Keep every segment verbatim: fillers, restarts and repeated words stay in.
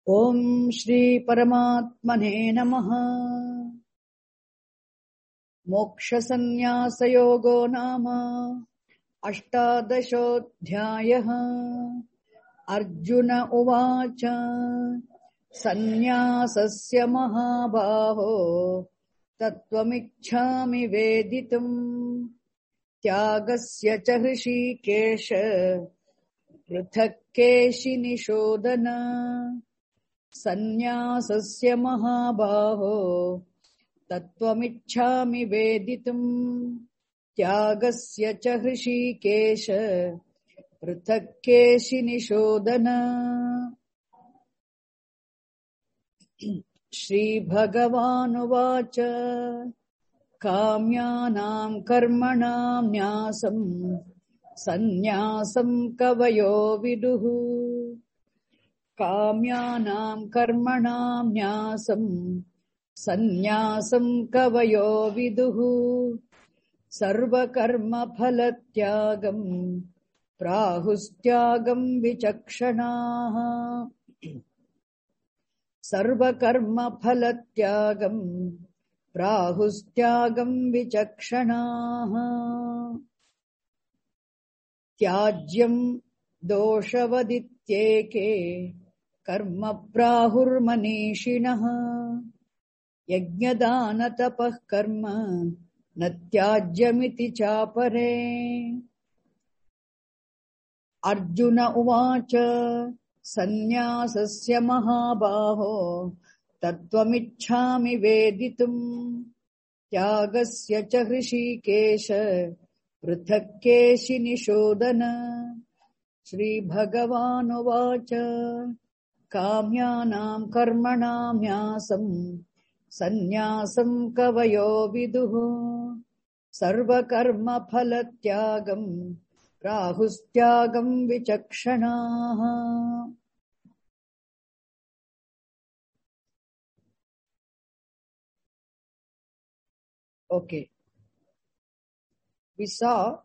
ओम श्री परमात्मने नमः। मोक्ष संन्यास योगो नाम अष्टादशोऽध्यायः। अर्जुन उवाच संन्यासस्य महाबाहो तत्त्वमिच्छामि वेदितुम् त्यागस्य च हृषीकेश पृथक् केशिनिषोदन। संन्यासस्य महाबाहो तत्त्वमिच्छामि वेदितुम् त्यागस्य च हृषीकेश पृथक् केशिनिषोदन। श्रीभगवानुवाच काम्यानां कर्मणां न्यासं संन्यासं कवयो विदुः। काम्यानां कर्मणां न्यासं संन्यासं कवयो विदुः। सर्वकर्मफलत्यागं प्राहुस्त्यागं विचक्षणाः। सर्वकर्मफलत्यागं प्राहुस्त्यागं विचक्षणाः। त्याज्यं दोषवदित्येके कर्म प्राहुर्मनीषिणः। यज्ञदानतपः कर्म न त्याज्यमिति चापरे। अर्जुन उवाच संन्यासस्य महाबाहो तत्त्वमिच्छामि वेदितुम् त्यागस्य च हृषीकेश पृथक् केशिनिषोदन। श्रीभगवानुवाच काम्यानां कर्मणां न्यासं संन्यासं कवयो विदुः। सर्वकर्मफलत्यागं प्राहुस्त्यागं विचक्षणाः। Okay, we saw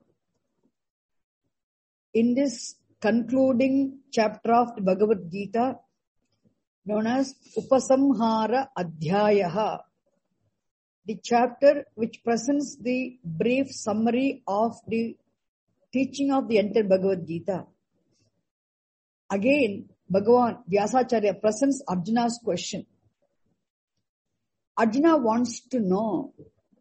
in this concluding chapter of the Bhagavad Gita known as Upasamhara Adhyayaha, the chapter which presents the brief summary of the teaching of the entire Bhagavad Gita. Again, Bhagavan Vyasacharya presents Arjuna's question. Arjuna wants to know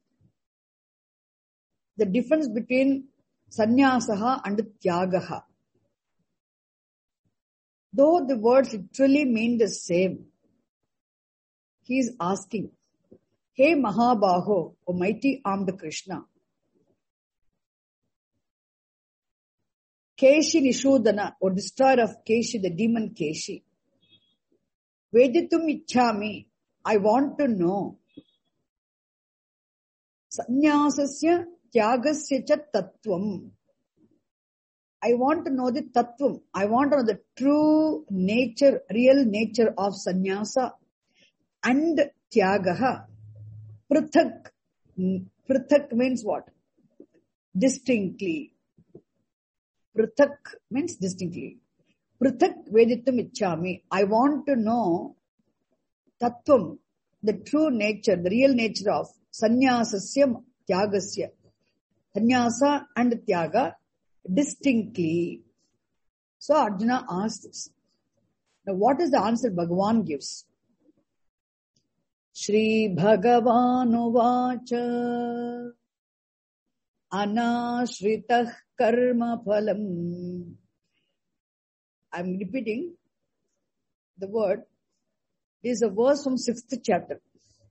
the difference between sannyasaha and tyagaha. Though the words literally mean the same, he is asking, Hey Mahabaho, O mighty armed Krishna, Keshi Nishodana, or destroyer of Keshi, the demon Keshi, Veditum Ichhami, I want to know, Sannyasasya Tyagasya cha Tattvam. I want to know the Tattvam. I want to know the true nature, real nature of Sannyasa and Tyagaha. Prithak. Prithak means what? Distinctly. Prithak means distinctly. Prithak Veditum Ichhami. I want to know Tattvam, the true nature, the real nature of Sannyasasya Tyagasya. Sannyasa and Tyaga distinctly. So Arjuna asks this. Now what is the answer Bhagavan gives? Shri Bhagavanu Vacha Anashritah Karma Phalam. I'm repeating the word. This is a verse from sixth chapter.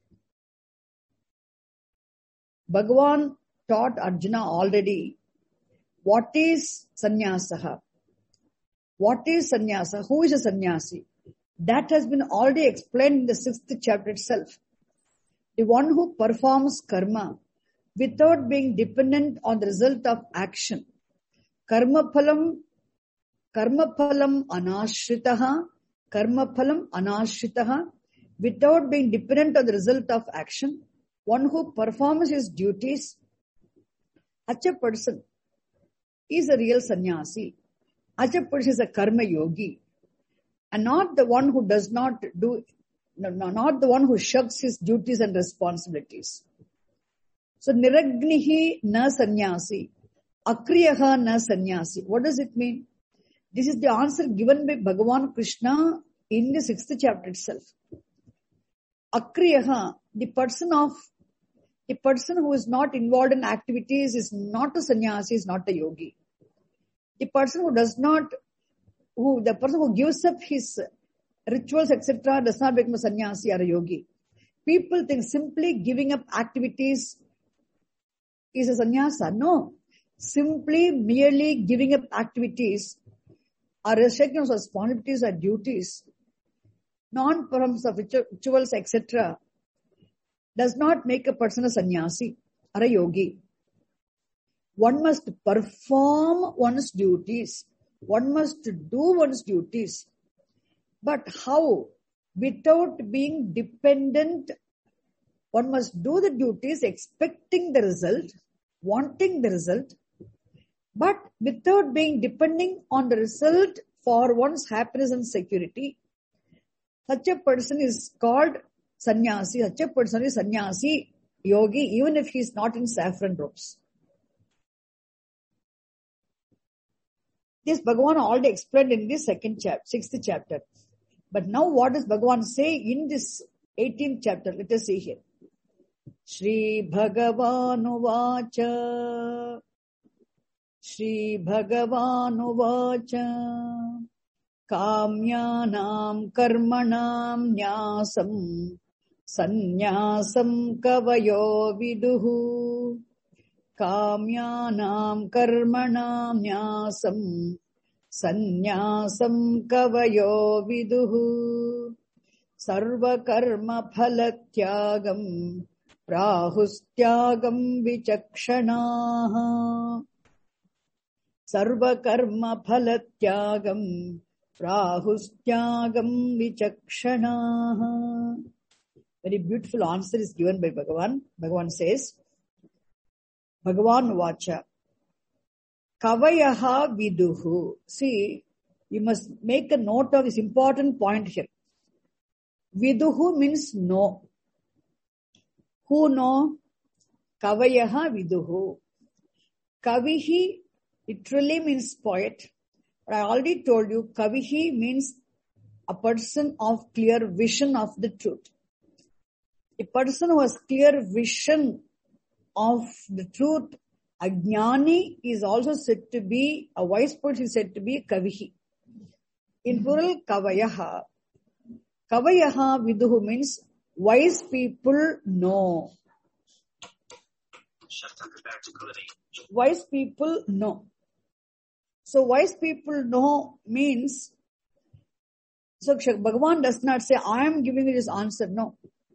Bhagavan taught Arjuna already what is sannyasaha. What is sannyasa? Who is a sannyasi? That has been already explained in the sixth chapter itself. The one who performs karma without being dependent on the result of action. Karma phalam, karma phalam anashritaha, karma phalam anashritaha, without being dependent on the result of action. One who performs his duties, such a person is a real sannyasi. Such a person is a karma yogi. and not the one who does not do, no, no, not the one who shirks his duties and responsibilities. So, niragnihi na sannyasi, akriyaha na sannyasi. What does it mean? This is the answer given by Bhagavan Krishna in the sixth chapter itself. Akriyaha, the person of, the person who is not involved in activities is not a sannyasi, is not a yogi. The person who does not, who, the person who gives up his rituals, et cetera, does not become a sannyasi or a yogi. People think simply giving up activities is a sannyasa. No. Simply, merely giving up activities or restricting of responsibilities or duties, non-performance of rituals, et cetera, does not make a person a sannyasi or a yogi. One must perform one's duties. One must do one's duties. But how? Without being dependent, one must do the duties expecting the result, wanting the result, but without being depending on the result for one's happiness and security. Such a person is called sannyasi. Such a person is sannyasi, yogi, even if he is not in saffron robes. This Bhagavan already explained in this second chapter, sixth chapter. But now what does Bhagavan say in this eighteenth chapter? Let us see here. Shri Bhagavanu Vacha. Shri Bhagavanu Vacha. Kamyanam karmanam nyasam. Sannyasam kavayo viduhu. Kamyanam karmanam nyasam. Sannyasam kavayo viduhu. Sarva karma phalatyagam. Prahustyagam vichakshanaha. Sarva karma phalatyagam. Prahustyagam vichakshanaha. Very beautiful answer is given by Bhagavan. Bhagavan says, Bhagavan Vacha. Kavayaha viduhu. See, you must make a note of this important point here. Viduhu means know. Who know? Kavayaha viduhu. Kavihi literally means poet. But I already told you, Kavihi means a person of clear vision of the truth. A person who has clear vision of the truth, Ajnani, is also said to be, a wise person is said to be Kavihi. In plural, Kavayaha. Kavayaha viduhu means wise people know. Wise people know. So wise people know means, so Bhagavan does not say, I am giving you this answer. No.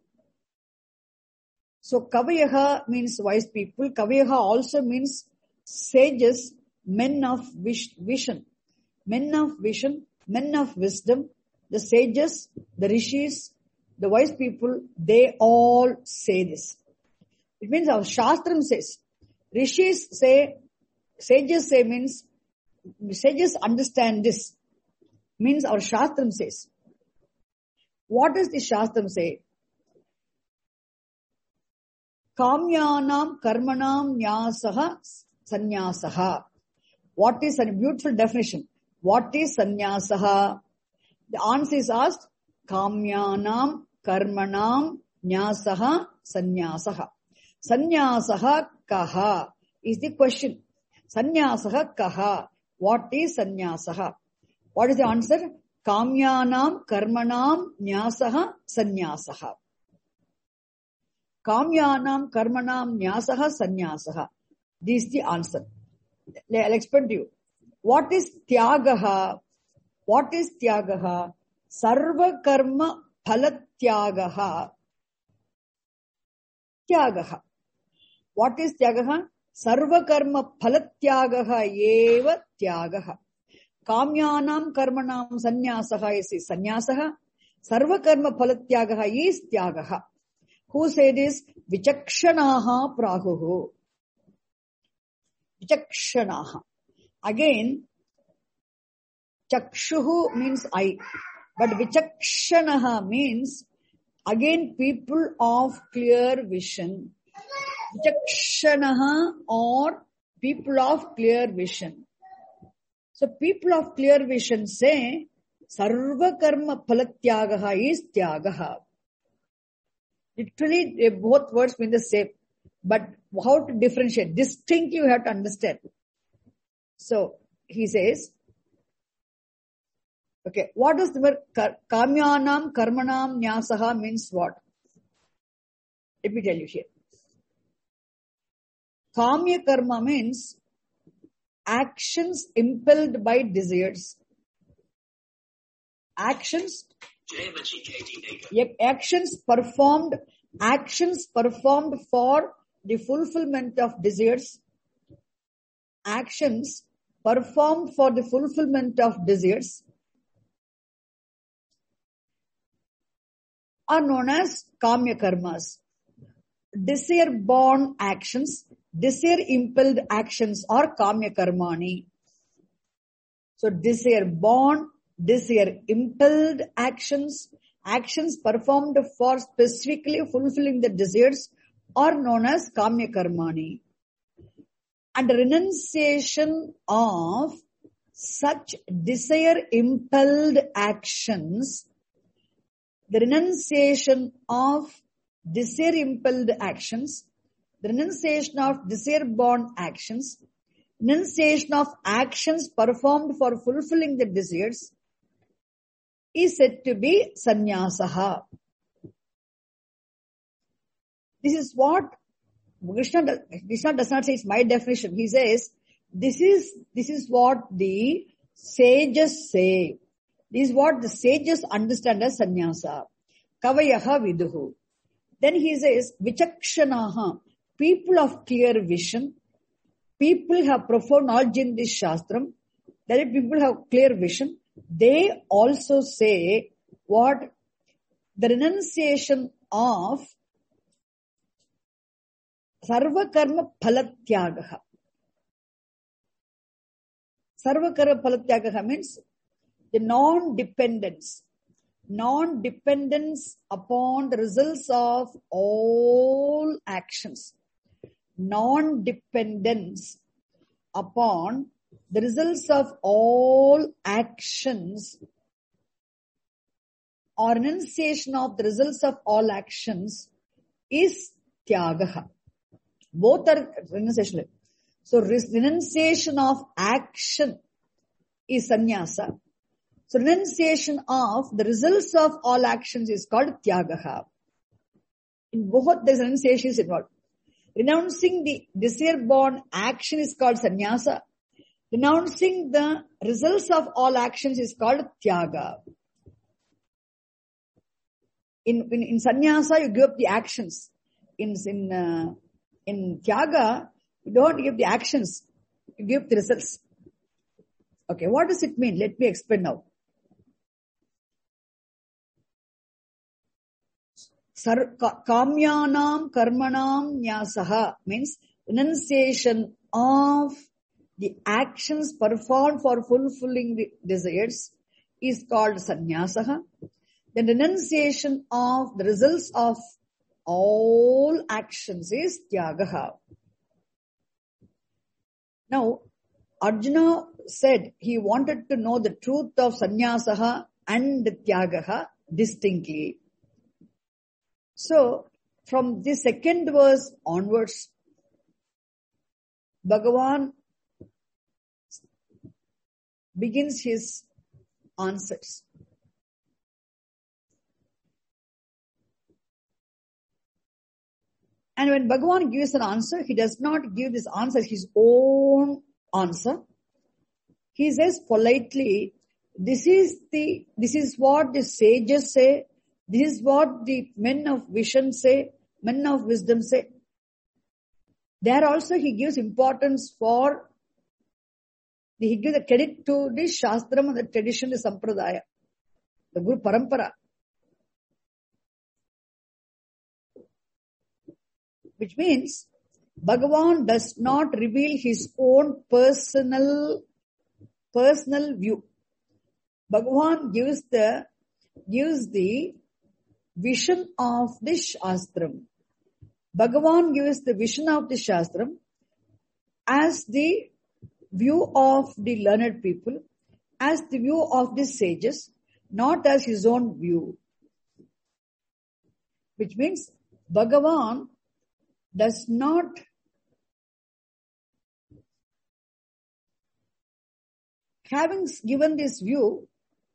So Kavayaha means wise people. Kavayaha also means sages, men of vision. Men of vision, men of wisdom, the sages, the rishis, the wise people, they all say this. It means our Shastram says, rishis say, sages say means, sages understand this. Means our Shastram says. What does the Shastram say? Kamyanam karmanam nyasaha sanyasaha. What is a beautiful definition? What is sanyasaha? The answer is asked, Kamyanam karmanam nyasaha sanyasaha. Sanyasaha kaha is the question. Sanyasaha kaha. What is sanyasaha? What is the answer? Kamyanam karmanam nyasaha sanyasaha. Kamyanam karmanam nyasaha sanyasaha. This is the answer. I'll explain to you. What is tyagaha? What is tyagaha? Sarva karma phalatyagaha. Tyagaha. What is tyagaha? Sarva karma phalatyagaha eva tyagaha. Kamyanam karmanam sanyasaha is sanyasaha. Sarva karma phalatyagaha is tyagaha. Who say this? Vichakshanaha prahuhu. Vichakshanaha. Again, chakshuhu means eye. But vichakshanaha means again people of clear vision. Vichakshanaha or people of clear vision. So people of clear vision say sarva karma phalatyagaha is tyagaha. Literally both words mean the same. But how to differentiate? Distinctly you have to understand. So he says, okay, what does the word kamyanam karmanam nyasaha means what? Let me tell you here. Kamya karma means actions impelled by desires. Actions, actions performed, actions performed for the fulfillment of desires. Actions performed for the fulfillment of desires are known as kamya karmas. Desire-born actions, desire-impelled actions are kamya karmani. So desire-born, desire-impelled actions, actions performed for specifically fulfilling the desires are known as kamya karmani. And renunciation of such desire-impelled actions, the renunciation of desire-impelled actions, the renunciation of desire-born actions, renunciation of actions performed for fulfilling the desires is said to be sannyasaha. This is what Krishna does, Krishna does not say it's my definition. He says, this is, this is what the sages say. This is what the sages understand as sannyasa. Kavayaha viduhu. Then he says, vichakshanaha, people of clear vision, people have profound knowledge in this shastram, that is, people have clear vision, they also say what? The renunciation of sarva karma phalatyagaha. Sarva karma phalatyagaha means the non-dependence. Non-dependence upon the results of all actions. Non-dependence upon the results of all actions or renunciation of the results of all actions is tyagaha. Both are renunciation. So renunciation of action is sannyasa. So renunciation of the results of all actions is called tyagaha. In both there is renunciation involved. Renouncing the desire-born action is called sannyasa. Renouncing the results of all actions is called tyaga. In, in, in sannyasa, you give up the actions. In, in, uh, in tyaga, you don't give the actions. You give the results. Okay, what does it mean? Let me explain now. Sar, ka, kamyanam karmanam nyasaha means renunciation of the actions performed for fulfilling the desires is called sannyasaha. The renunciation of the results of all actions is tyagaha. Now, Arjuna said he wanted to know the truth of sannyasaha and tyagaha distinctly. So, from the second verse onwards, Bhagavan begins his answers. And when Bhagavan gives an answer, he does not give this answer his own answer. He says politely, this is the, this is what the sages say, this is what the men of vision say, men of wisdom say. There also he gives importance for, he gives the credit to the Shastram and the tradition, the Sampradaya, the Guru Parampara. Which means, Bhagavan does not reveal his own personal, personal view. Bhagavan gives the gives the vision of the Shastram. Bhagavan gives the vision of the Shastram as the view of the learned people, as the view of the sages, not as his own view. Which means Bhagavan does not having given this view,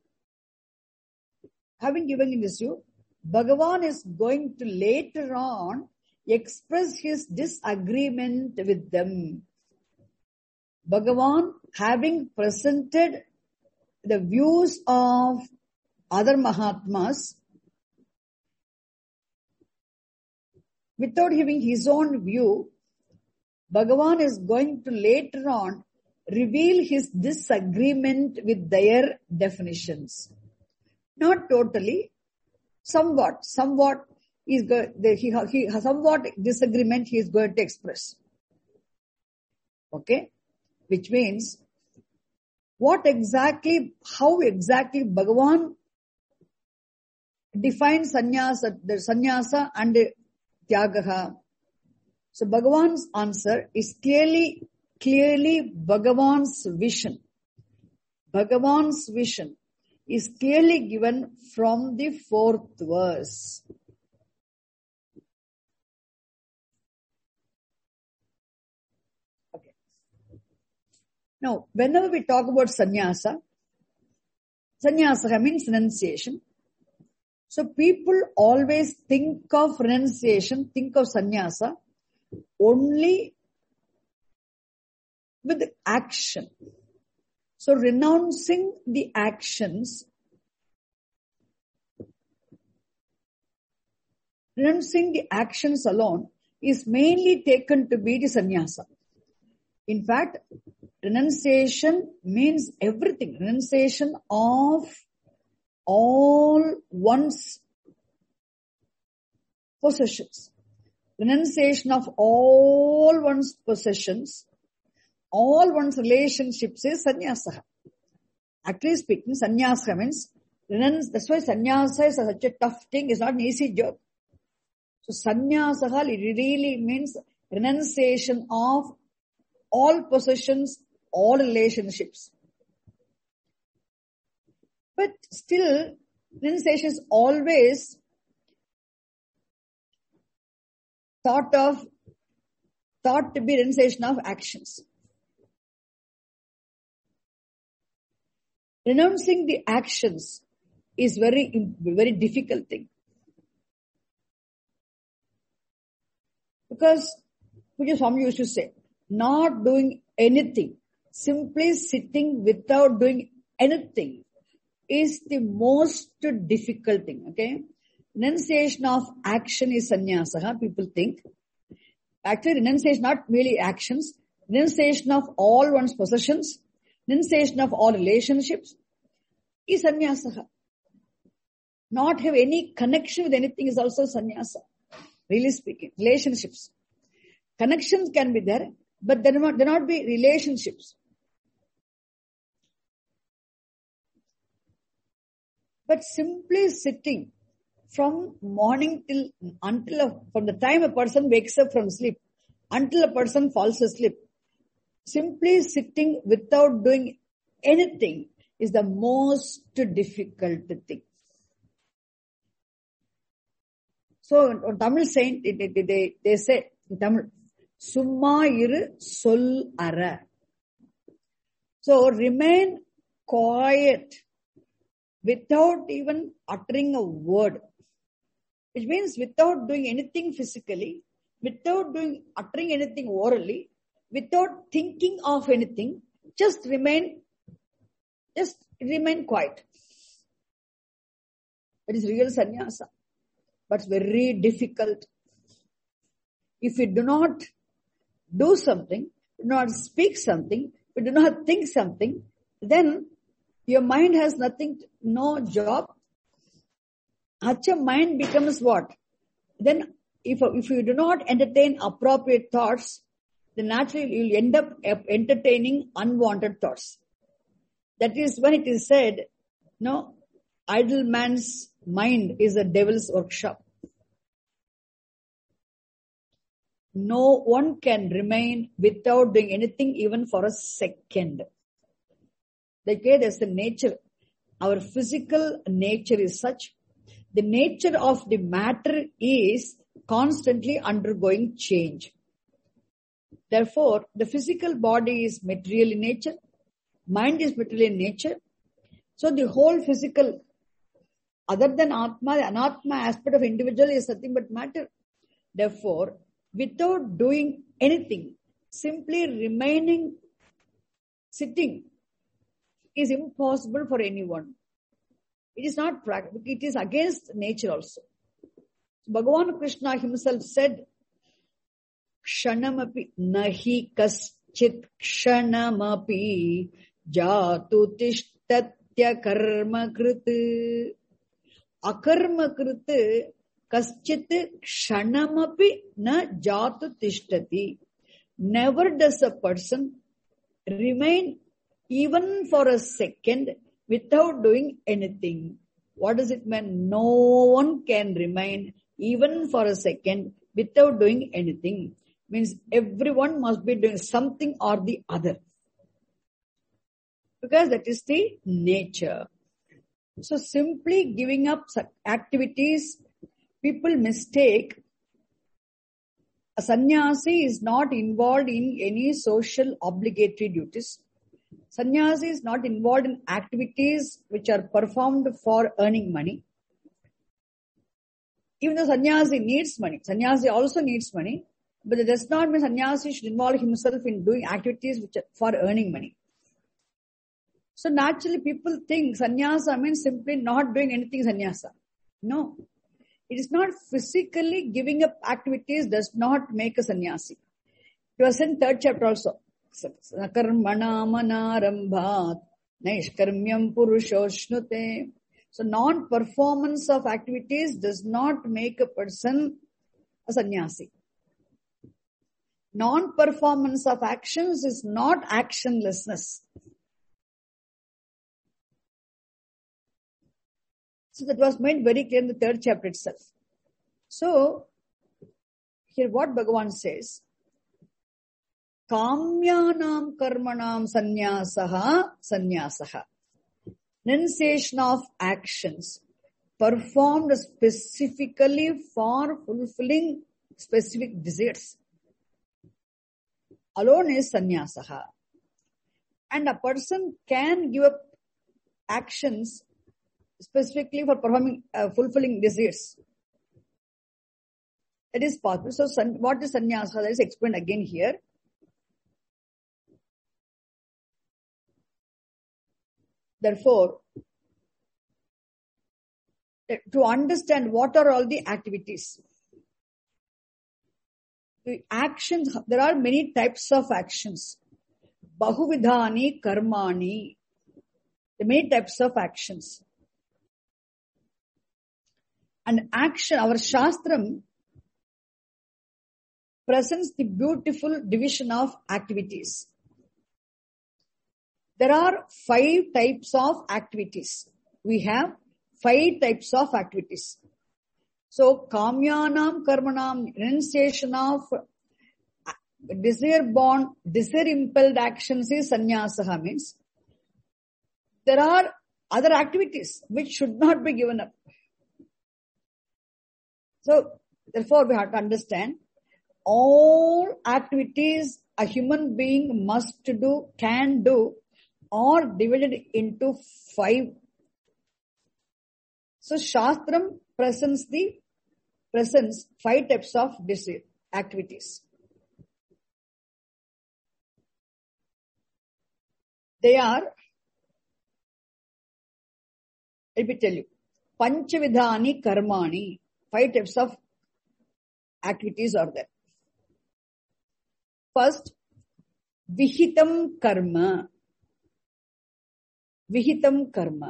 having given this view, Bhagavan is going to later on express his disagreement with them. Bhagavan, having presented the views of other Mahatmas, without having his own view, Bhagavan is going to later on reveal his disagreement with their definitions. Not totally, somewhat, somewhat is go, the, he, he somewhat disagreement he is going to express. Okay, which means what exactly, how exactly Bhagavan defines sannyasa, the sannyasa and tyagaha. So Bhagavan's answer is clearly, clearly Bhagavan's vision. Bhagavan's vision is clearly given from the fourth verse. Okay. Now, whenever we talk about sannyasa, sannyasa means renunciation. So people always think of renunciation, think of sannyasa only with action. So renouncing the actions, renouncing the actions alone is mainly taken to be the sannyasa. In fact, renunciation means everything. Renunciation of all one's possessions. Renunciation of all one's possessions, all one's relationships is sannyasa. Actually speaking, sannyasa means renunce. That's why sannyasa is such a tough thing. It's not an easy job. So sannyasa really means renunciation of all possessions, all relationships. But still, renunciation is always thought of, thought to be renunciation of actions. Renouncing the actions is very, very difficult thing. Because, Puja Swami used to say, not doing anything, simply sitting without doing anything is the most difficult thing, okay? Renunciation of action is sannyasa, people think. Actually, renunciation not merely actions, renunciation of all one's possessions, renunciation of all relationships is sannyasa. Not have any connection with anything is also sannyasa. Really speaking, relationships. Connections can be there, but there not, there not be relationships. But simply sitting from morning till, until, a, from the time a person wakes up from sleep, until a person falls asleep, simply sitting without doing anything is the most difficult thing. So, on Tamil saying, they, they, they say, in Tamil, Summa iru sol ara. So, remain quiet without even uttering a word. Which means without doing anything physically, without doing, uttering anything orally, without thinking of anything, just remain, just remain quiet. That is real sannyasa. But it's very difficult. If you do not do something, do not speak something, you do not think something, then your mind has nothing, no job. Such a mind becomes what? Then if, if you do not entertain appropriate thoughts, then naturally you will end up entertaining unwanted thoughts. That is when it is said, no, idle man's mind is a devil's workshop. No one can remain without doing anything even for a second. Like there's the nature. Our physical nature is such. The nature of the matter is constantly undergoing change. Therefore, the physical body is material in nature. Mind is material in nature. So the whole physical, other than Atma, the Anatma aspect of individual is nothing but matter. Therefore, without doing anything, simply remaining sitting is impossible for anyone. It is not practical. It is against nature also. Bhagavan Krishna himself said, Kshanamapi nahi kaschit kshanamapi jatu tishtatya karma kriti. Akarma kriti kaschit kshanamapi na jatu tishtati. Never does a person remain even for a second without doing anything. What does it mean? No one can remain even for a second without doing anything. Means everyone must be doing something or the other. Because that is the nature. So simply giving up activities, people mistake. A sannyasi is not involved in any social obligatory duties. Sannyasi is not involved in activities which are performed for earning money. Even though sannyasi needs money, sannyasi also needs money, but it does not mean sannyasi should involve himself in doing activities which are for earning money. So naturally people think sannyasa means simply not doing anything sannyasa. No. It is not physically giving up activities does not make a sannyasi. It was in third chapter also. Nakarmana manarambhat naishkarmyam purushoshnute. So non-performance of activities does not make a person a sannyasi. Non-performance of actions is not actionlessness. So that was made very clear in the third chapter itself. So here what Bhagavan says, Kamyanam karmanam sannyasaha sannyasaha. Renunciation of actions performed specifically for fulfilling specific desires alone is sannyasaha. And a person can give up actions specifically for performing, uh, fulfilling desires. That is possible. So san, what is sannyasa? That is explained again here. Therefore, to understand what are all the activities, the actions, there are many types of actions. Bahuvidhani karmani. There are many types of actions. And action, our Shastram presents the beautiful division of activities. There are five types of activities. We have five types of activities. So, kamyanam karmanam, renunciation of desire-born, desire-impelled actions is sannyasaha, means there are other activities which should not be given up. So, therefore we have to understand all activities a human being must do, can do, are divided into five. So, Shastram presents the presents five types of desire activities. They are, let me tell you, Panchavidhani karmani. Five types of activities are there. First, Vihitam karma. Vihitam karma.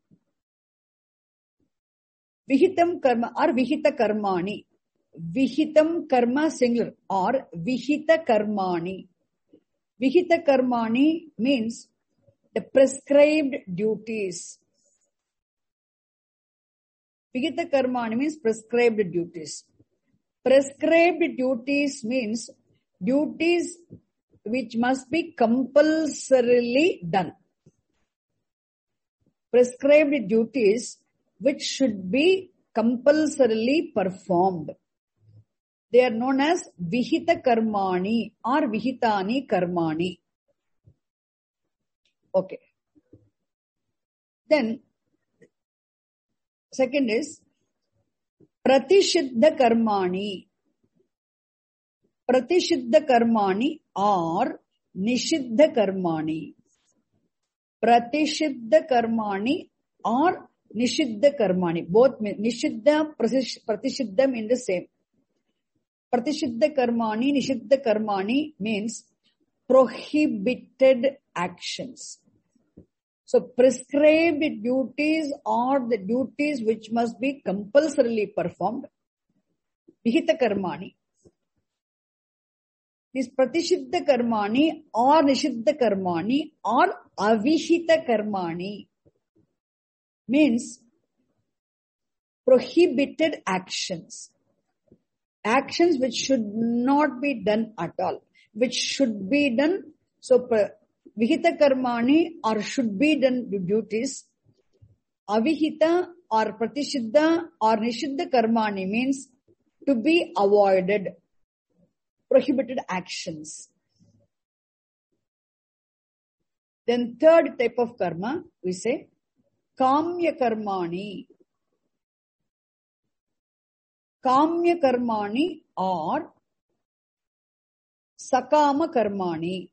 Vihitam karma or Vihita karmani. Vihitam karma singular or Vihita karmani. Vihita karmani means the prescribed duties. Vihita karmani means prescribed duties. Prescribed duties means duties which must be compulsorily done. Prescribed duties which should be compulsorily performed. They are known as Vihita karmani or Vihitani karmani. Okay. Then, second is Pratishiddha karmani. Pratishiddha karmani or Nishiddha karmani. Pratishiddha karmani or Nishiddha karmani. Both mean Nishiddha, Pratishiddha mean the same. Pratishiddha karmani, Nishiddha karmani means prohibited actions. So prescribed duties are the duties which must be compulsorily performed. Vihita karmani. This Pratishiddha karmani or Nishiddha karmani or Avihita karmani means prohibited actions. Actions which should not be done at all, which should be done. So, Vihita karmani or should be done duties. Avihita or Pratishiddha or Nishiddha karmani means to be avoided, prohibited actions. Then third type of karma, we say Kamya karmani. Kamya karmani or Sakama karmani.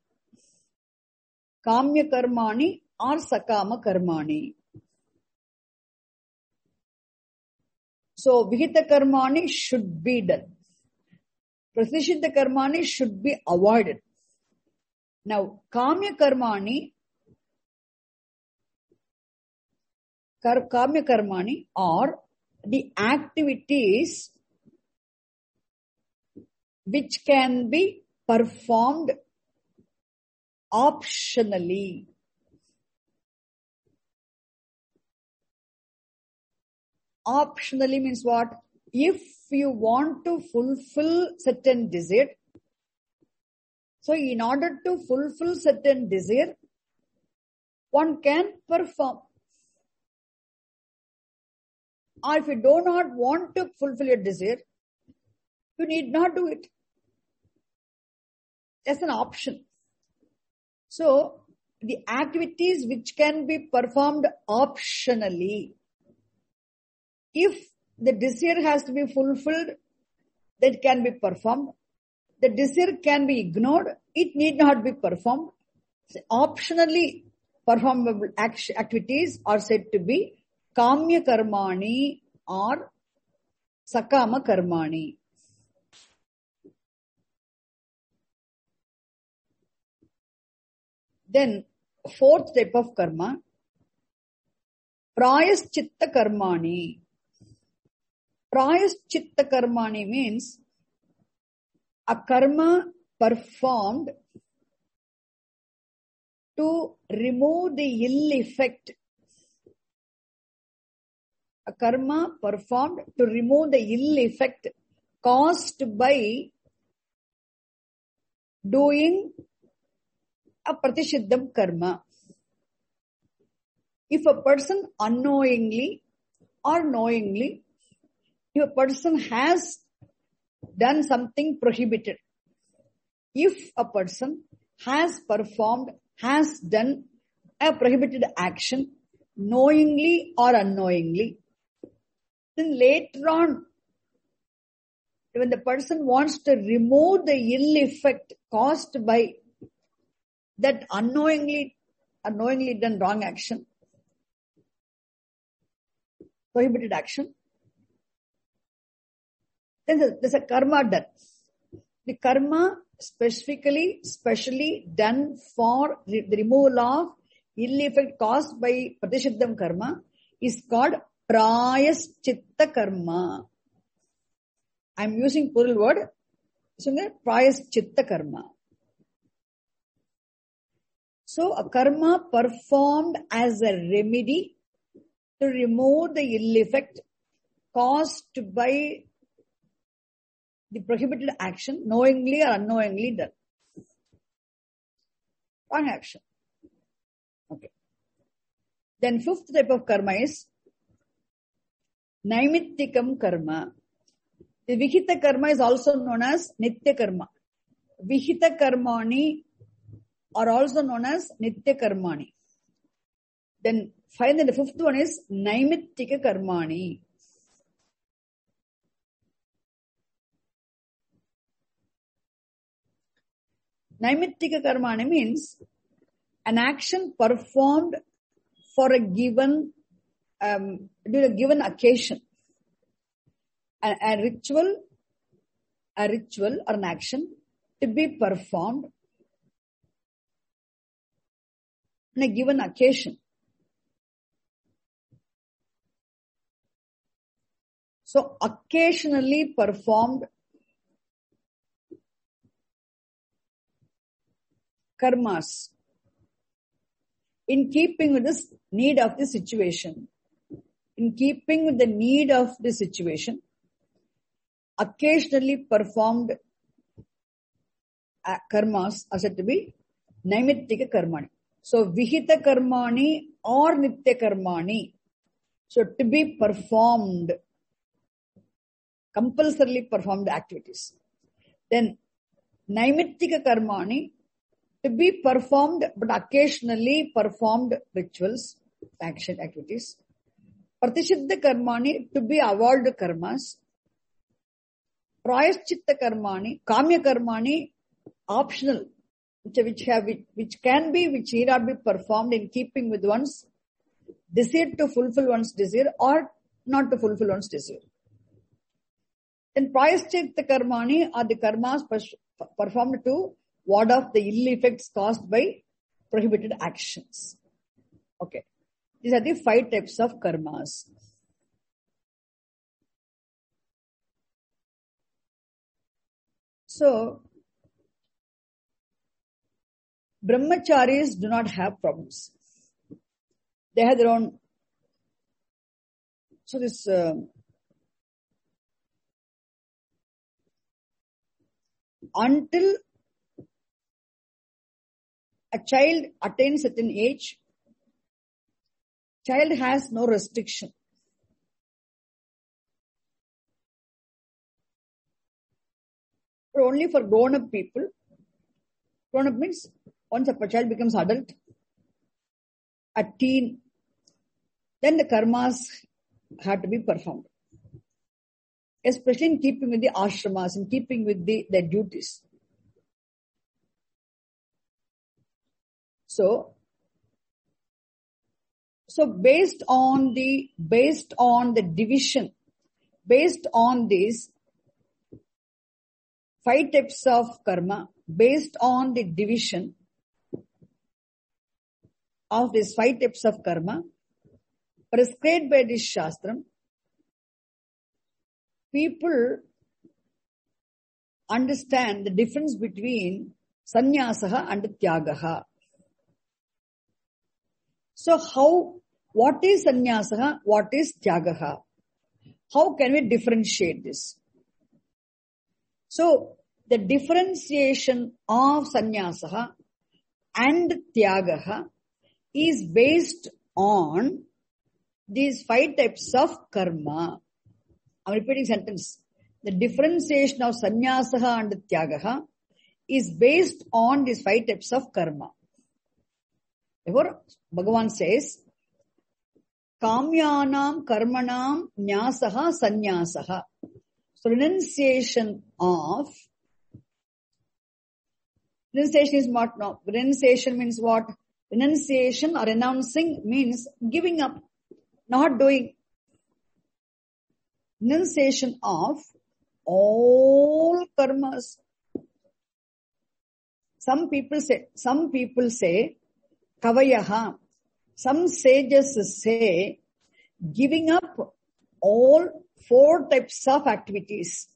Kamya karmani or Sakama karmani. So, Vihita karmani should be done. Pratishiddha karmani should be avoided. Now, Kamya karmani, kar, Kamya karmani or the activities which can be performed optionally. Optionally means what? If you want to fulfill certain desire, so in order to fulfill certain desire, one can perform. Or if you do not want to fulfill your desire, you need not do it. That's an option. So, the activities which can be performed optionally, if the desire has to be fulfilled, that can be performed. The desire can be ignored, it need not be performed. So, optionally performable act- activities are said to be Kamya karmani or Sakama karmani. Then, fourth type of karma, Prayaschitta karmani. Prayaschitta karmani means a karma performed to remove the ill effect. A karma performed to remove the ill effect caused by doing a pratishiddham karma. If a person unknowingly or knowingly, if a person has done something prohibited, if a person has performed, has done a prohibited action, knowingly or unknowingly, then later on, when the person wants to remove the ill effect caused by that unknowingly, unknowingly done wrong action, prohibited action, then there's a karma done. The karma specifically, specially done for the removal of ill effect caused by pratishiddham karma is called Prayaschitta karma. I am using plural word. So, Prayaschitta karma. So, a karma performed as a remedy to remove the ill effect caused by the prohibited action, knowingly or unknowingly done. Wrong action. Okay. Then fifth type of karma is naimittikam karma. The vihita karma is also known as nitya karma. Vihita karmani are also known as nitya karmani. Then finally the fifth one is naimittika karmani. Naimittika karmani means an action performed for a given um, during a given occasion. A, a ritual, a ritual or an action to be performed on a given occasion. So occasionally performed karmas in keeping with the need of the situation. In keeping with the need of the situation, occasionally performed uh, karmas are said to be naimittika karmani. So vihita karmani or nitya karmani, so to be performed, compulsorily performed activities. Then naimittika karmani, to be performed but occasionally performed rituals, action activities. Pratishiddha karmani, to be avoided karmas. Prayaschitta karmani, kamya karmani, optional, which, which have which can be, which need not be performed in keeping with one's desire to fulfill one's desire or not to fulfill one's desire. Then prayaschitta karmani are the karmas performed to ward off the ill effects caused by prohibited actions. Okay. These are the five types of karmas. So, brahmacharis do not have problems. They have their own. So this uh, until a child attains certain age, child has no restriction. But only for grown-up people. Grown-up means once a child becomes adult, a teen, then the karmas have to be performed. Especially in keeping with the ashramas, in keeping with the, their duties. So, so based on the, based on the division, based on these five types of karma, based on the division of these five types of karma, prescribed by this shastram, people understand the difference between sannyasaha and tyagaha. So how, what is sannyasaha, what is tyagaha? How can we differentiate this? So the differentiation of sannyasaha and tyagaha is based on these five types of karma. I'm repeating sentence. The differentiation of sannyasaha and tyagaha is based on these five types of karma. Therefore, Bhagavan says, Kamyanam karmanam nyasaha sannyasaha. So renunciation of, renunciation is what now? Renunciation means what? Renunciation or renouncing means giving up, not doing. Renunciation of all karmas. Some people say, some people say, Kavayaha. Some sages say, giving up all four types of activities.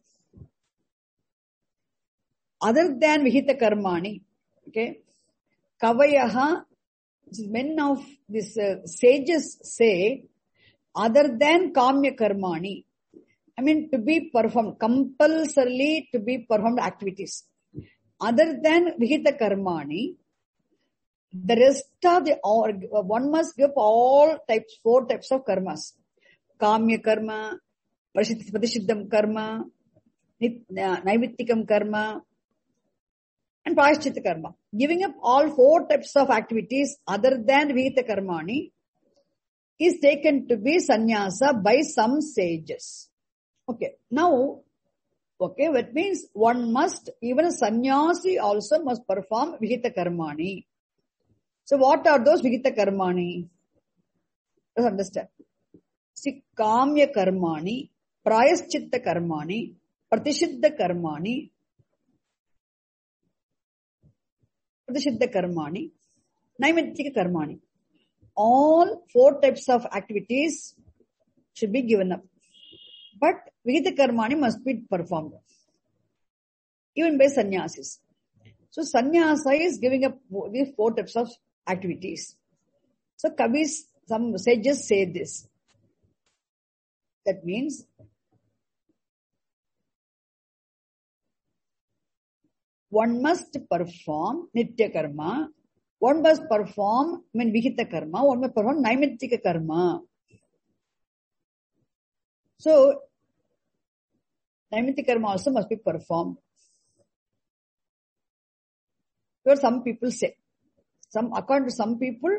Other than Vihita Karmani. Okay. Kavayaha, men of this uh, sages say, other than Kamya Karmani. I mean, to be performed, compulsorily to be performed activities. Other than Vihita Karmani, the rest of the, or one must give all types, four types of karmas. Kamya karma, Pratishiddham karma, Naivittikam karma, and Prayaschitta karma. Giving up all four types of activities other than Vihita Karmani is taken to be sannyasa by some sages. Okay, now, okay, that means one must, even a sannyasi also must perform Vihita Karmani. So what are those Vihita Karmani? Let's understand. See, Kamya Karmani, Prayaschitta Karmani, Pratishiddha Karmani, Pratishiddha Karmani, Naimittika Karmani. All four types of activities should be given up. But Vihita Karmani must be performed. Even by sannyasis. So sannyasa is giving up these four types of activities. So Kavis, some sages say this. That means one must perform Nitya Karma, one must perform I mean, Vihita Karma, one must perform Naimittika Karma. So, Naimittika Karma also must be performed. What some people say. Some, according to some people,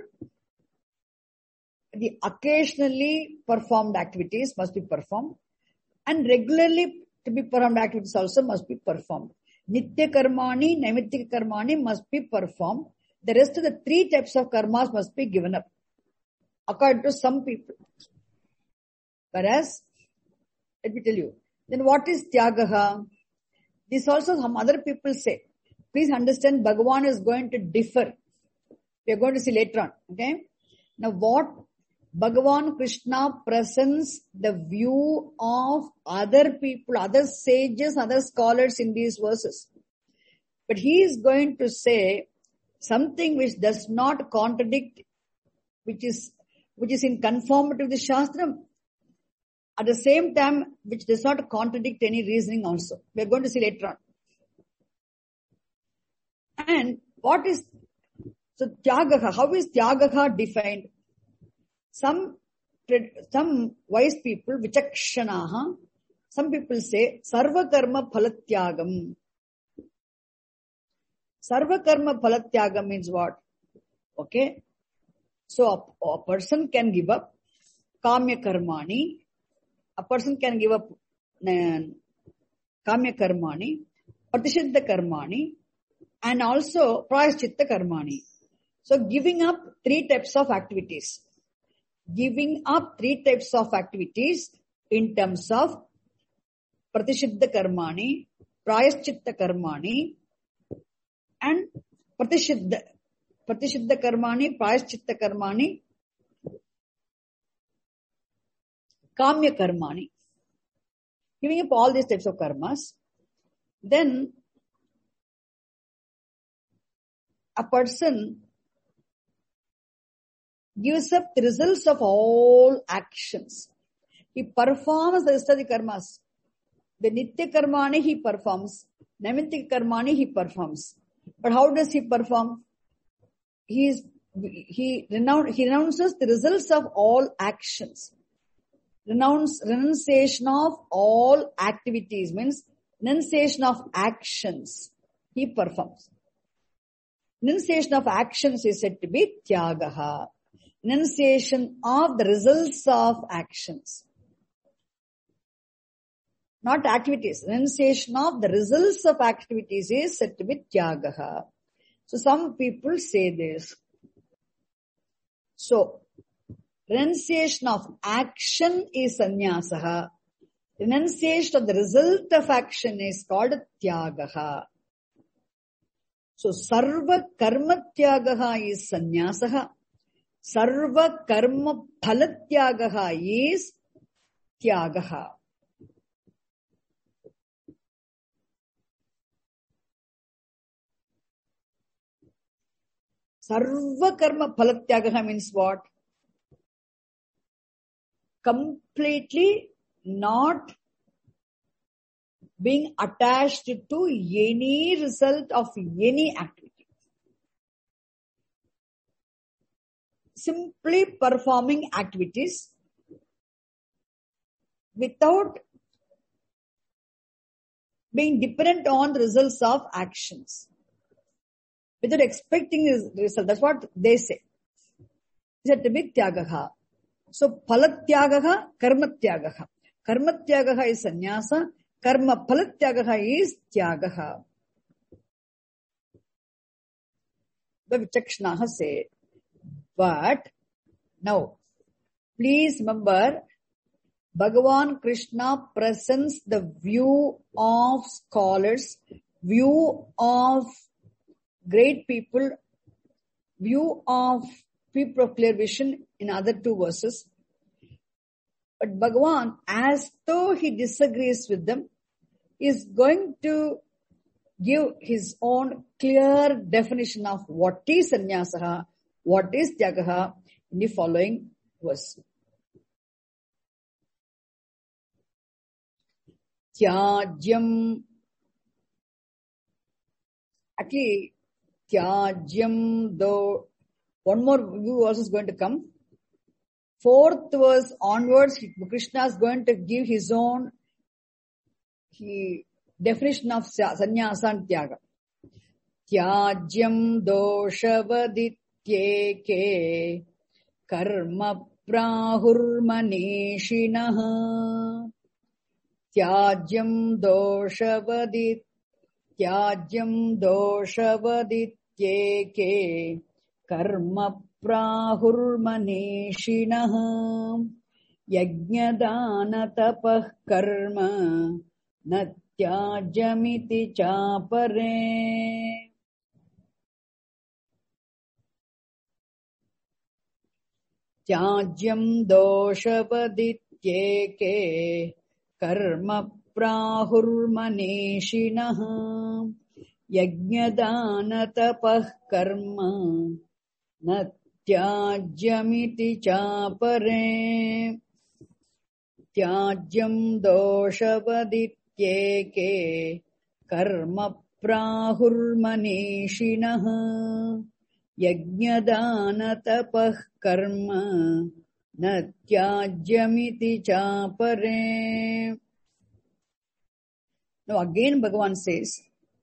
the occasionally performed activities must be performed and regularly to be performed activities also must be performed. Nitya Karmani, Naimittika Karmani must be performed. The rest of the three types of karmas must be given up. According to some people. Whereas, let me tell you, then what is Tyagaha? This also some other people say. Please understand, Bhagavan is going to differ. We are going to see later on. Okay? Now what Bhagavan Krishna presents the view of other people, other sages, other scholars in these verses. But he is going to say something which does not contradict, which is, which is in conformity with the Shastram. At the same time, which does not contradict any reasoning also. We are going to see later on. And what is, so Tyagaha, how is Tyagaha defined? Some, some wise people, Vichakshanaha, some people say, Sarva Karma Phalatyagam. Sarva Karma Phalatyagam means what? Okay. So a, a person can give up Kamya Karmani. A person can give up uh, Kamya Karmani, Pratishiddha Karmani, and also Prayaschitta Karmani. So giving up three types of activities. Giving up three types of activities in terms of Pratishiddha Karmani, Prayaschitta Karmani, and Pratishiddha. Pratishiddha Karmani, Prayaschitta Karmani, Kamya Karmani. Giving up all these types of karmas, then a person gives up the results of all actions. He performs the rest of the karmas. The Nitya Karmani he performs, Naimittika Karmani he performs. But how does he perform? He is, he, renounce, he renounces the results of all actions. Renounce, renunciation of all activities means renunciation of actions he performs. Renunciation of actions is said to be Tyagaha. Renunciation of the results of actions. Not activities. Renunciation of the results of activities is said to be Tyagaha. So some people say this. So, renunciation of action is sannyasaha. Renunciation of the result of action is called Tyagaha. So, sarva karma tyagaha is sannyasaha. Sarva karma phalatyagaha is Tyagaha. Sarva karma phalatyagaha means what? Completely not being attached to any result of any activity. Simply performing activities without being dependent on the results of actions. Without expecting the result. That's what they say. It's a big tyagaha. So, palatyagaha, karmatyagaha. Karmatyagaha is sannyasa. Karma palatyagaha is tyagaha. The Vichakshanaha say, but now, please remember, Bhagavan Krishna presents the view of scholars, view of great people, view of people of clear vision in other two verses. But Bhagavan, as though he disagrees with them, is going to give his own clear definition of what is sannyasaha, what is tyagaha in the following verse. Tyajyam. Actually, Tyajyam, though, one more view also is going to come. Fourth verse onwards, Krishna is going to give his own he, definition of sannyasa and tyaga. Tyajyam doshavadityeke karma prahurmaneshinaha. Tyajyam doshavadit Tyajyam doshavadityeke karma prahurmaneshinaha yajnadana tapah karma natyajamiti chapare. Tyajyam doshavadityeke karma prahurmaneshinaha yajnadana tapah karma natyajamiti chapare. Tyajyam doshavadityeke karma prahurmaneshinaha yajnadana tapah karma natyajamiti chapare. Now again Bhagavan says,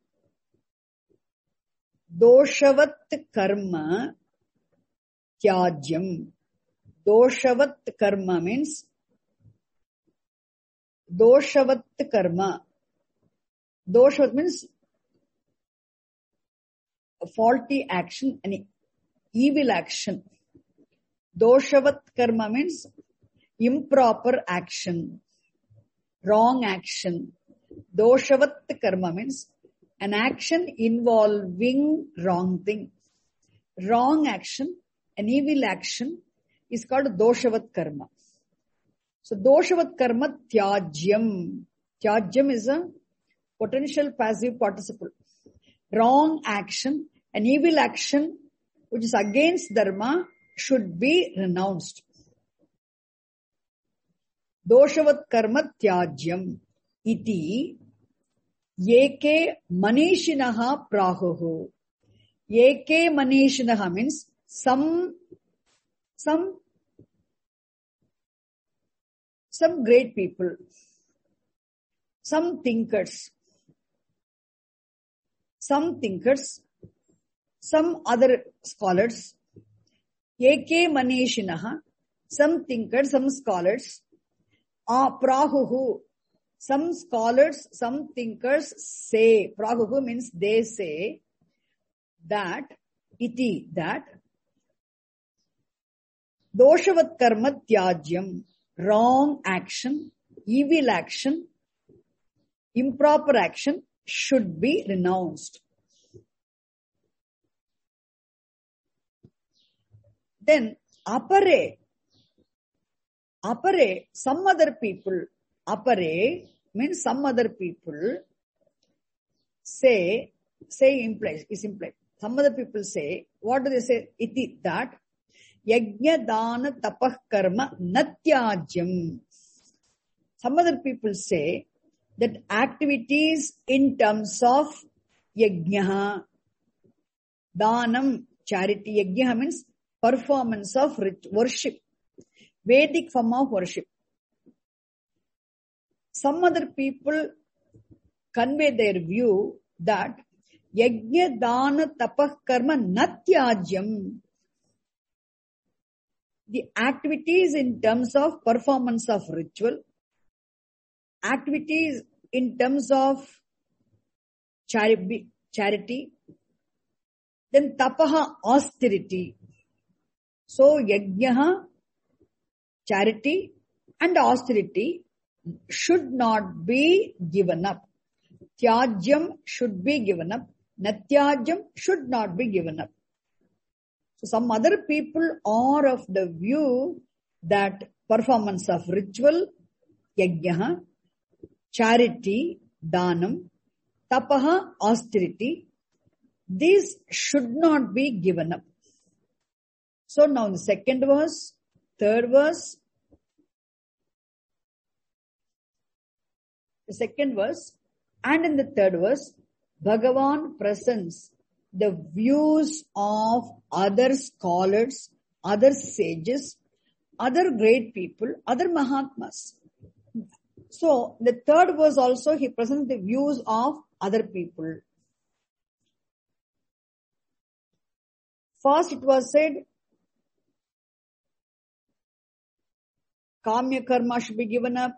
doshavat karma tyajyam. Doshavat karma means doshavat karma. Doshavat means a faulty action, an evil action. Doshavat karma means improper action, wrong action. Doshavat karma means an action involving wrong thing. Wrong action, an evil action is called doshavat karma. So doshavat karma tyajyam. Tyajyam is a potential passive participle. Wrong action, an evil action which is against dharma should be renounced. Doshavat karma tyajyam iti yeke manishinaha prahuhu. Yeke manishinaha means some, some, some great people, some thinkers, some thinkers, some other scholars. Yeke manishinaha, some thinkers, some scholars, ah, prahuhu. Some scholars, some thinkers say, prahuhu means they say that, iti, that, doshavat karma tyajyam, wrong action, evil action, improper action should be renounced. Then, apare, apare, some other people, apare means some other people say, say implies, is implied. Some other people say, what do they say? Iti, that, yajna dana tapah karma natyajyam. Some other people say that activities in terms of yajna, danam, charity. Yajna means performance of worship, Vedic form of worship. Some other people convey their view that yajna, dana, tapah, karma, natyajyam. The activities in terms of performance of ritual, activities in terms of charity, charity, then tapaha, austerity. So yajna, charity and austerity should not be given up. Tyajyam should be given up. Natyajyam should not be given up. So some other people are of the view that performance of ritual, yajna, charity, danam, tapaha, austerity, these should not be given up. So now in the second verse, third verse, the second verse, and in the third verse, Bhagavan presents the views of other scholars, other sages, other great people, other Mahatmas. So, the third verse also, he presents the views of other people. First it was said, Kamya karma should be given up,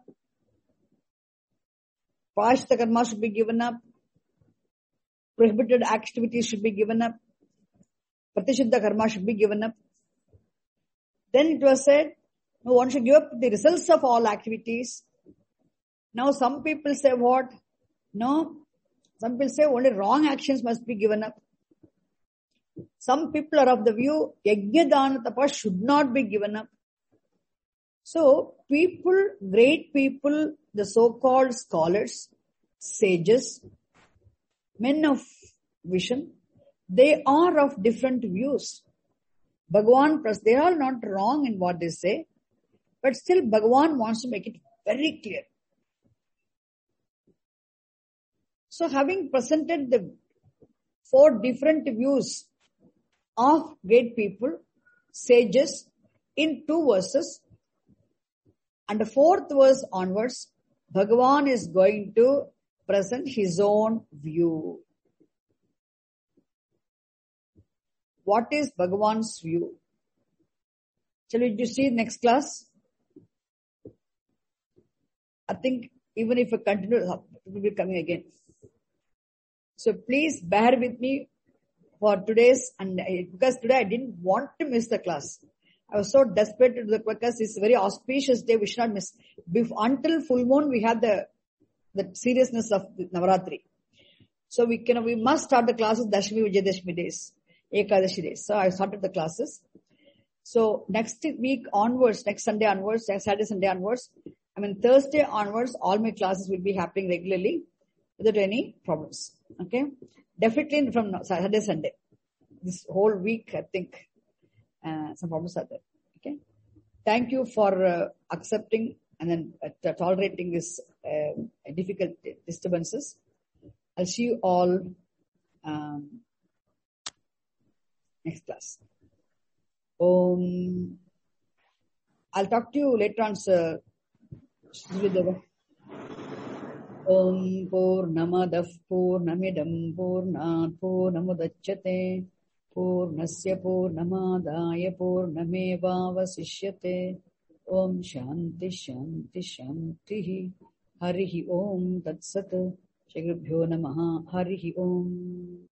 Prashita karma should be given up, prohibited activities should be given up, Pratishuddha karma should be given up. Then it was said, no, one should give up the results of all activities. Now some people say what? No. Some people say only wrong actions must be given up. Some people are of the view, yajna, dana, tapa should not be given up. So people, great people, the so-called scholars, sages, men of vision, they are of different views. Bhagavan, they are not wrong in what they say, but still Bhagavan wants to make it very clear. So having presented the four different views of great people, sages, in two verses, and the fourth verse onwards, Bhagavan is going to present his own view. What is Bhagavan's view? Shall we just see next class? I think even if I continue, it will be coming again. So please bear with me for today's, and because today I didn't want to miss the class. I was so desperate to do the because it's a very auspicious day. We should not miss. Before, until full moon, we have the the seriousness of the Navaratri. So we can we must start the classes Dashmi Vijayadashmi days, Ekadashi days. So I started the classes. So next week onwards, next Sunday onwards, next Saturday Sunday onwards, I mean Thursday onwards, all my classes will be happening regularly without any problems. Okay, definitely from Saturday Sunday. This whole week, I think. Uh, some problems are there. Okay. Thank you for uh, accepting and then uh, tolerating this uh, difficult disturbances. I'll see you all um, next class. Um, I'll talk to you later on, sir. Om Purnamadav Purnamidam Purnat Purnamudachyate Purnasya Purnamadaya Purnamevavasishyate. Om Shanti Shanti Shanti. Harihi Om Tat Sat. Shri Gurubhyo Namaha. Harihi Om.